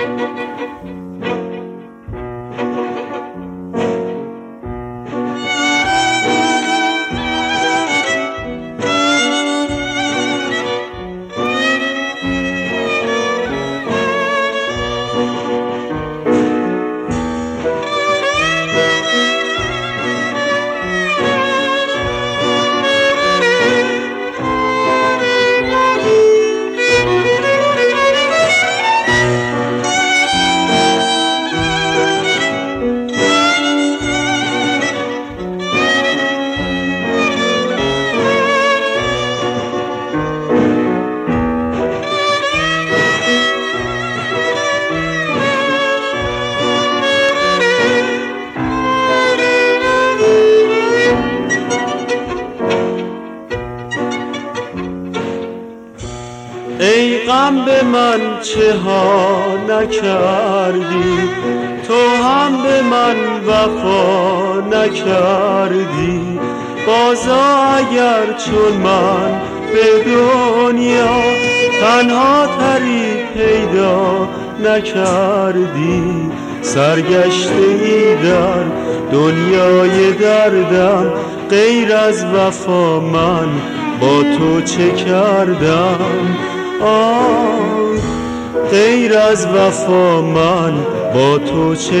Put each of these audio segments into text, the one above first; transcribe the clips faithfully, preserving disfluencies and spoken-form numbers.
ای غم به من چه ها نکردی، تو هم به من وفا نکردی. بازا اگر چون من به دنیا تنها تری پیدا نکردی، سرگشته ای در دنیای دردم، غیر از وفا من با تو چه کردم؟ آه غیر از وفا من با تو چه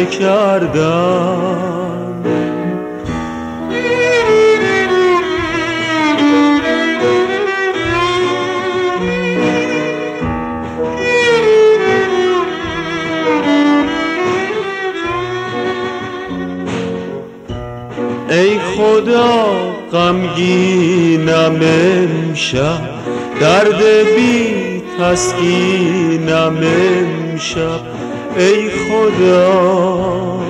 کردم؟ ای خدا غمگینم امشب، درد بی تسکینم امشب. ای خدا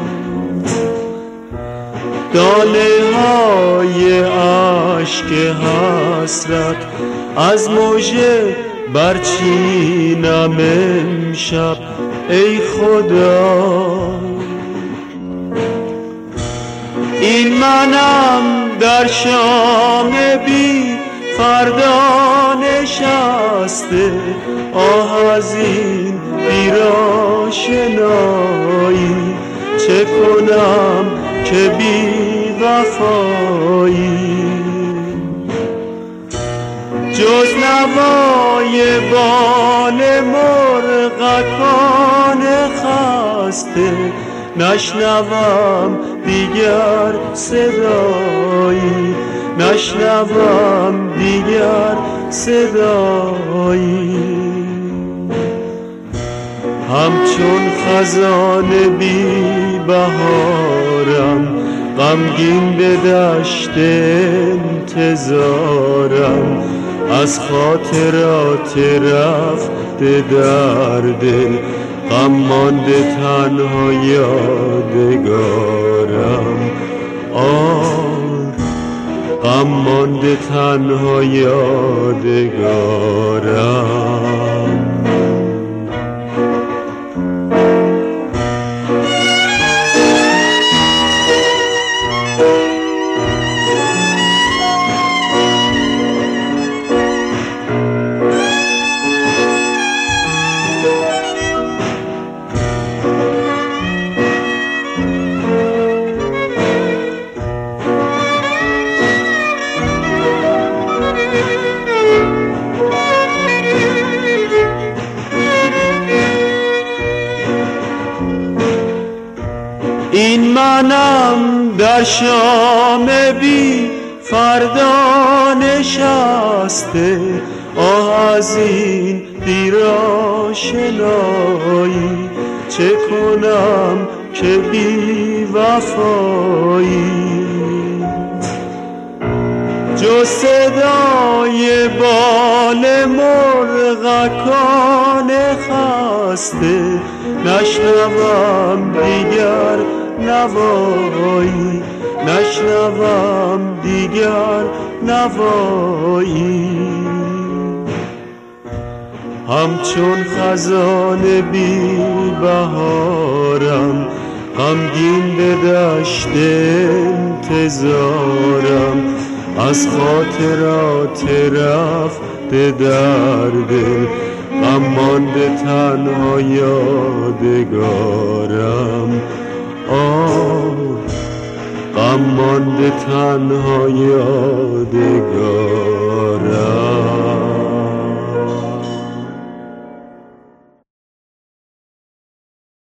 دانه های عشق حسرت از مژه برچینم امشب. ای خدا این منم در شام بی فردا نشسته، آه از این بی‌آشنایی چه کنم که بی وفایی؟ جز نوای بال مرغکان خسته نشنوم دیگر صدایی، نشنوم دیگر صدایی. همچون خزان بی بهارم، غمگین به دشت انتظارم، از خاطرات رفته در دل غم مانده تنها یادگارم. آه غم مانده تنها یادگارم. این منم در شام بی فردا نشسته، آه از این دیرآشنایی چه کنم که بی وفایی؟ جز صدای بال مرغکان خسته نشنوم دیگر نوایی، نشنوم دیگر نوایی. همچون خزان بی بهارم، غمگین به دشت انتظارم، از خاطرات رفته در دل غم مانده تنها یادگارم، آه غم مانده تنها یادگارم.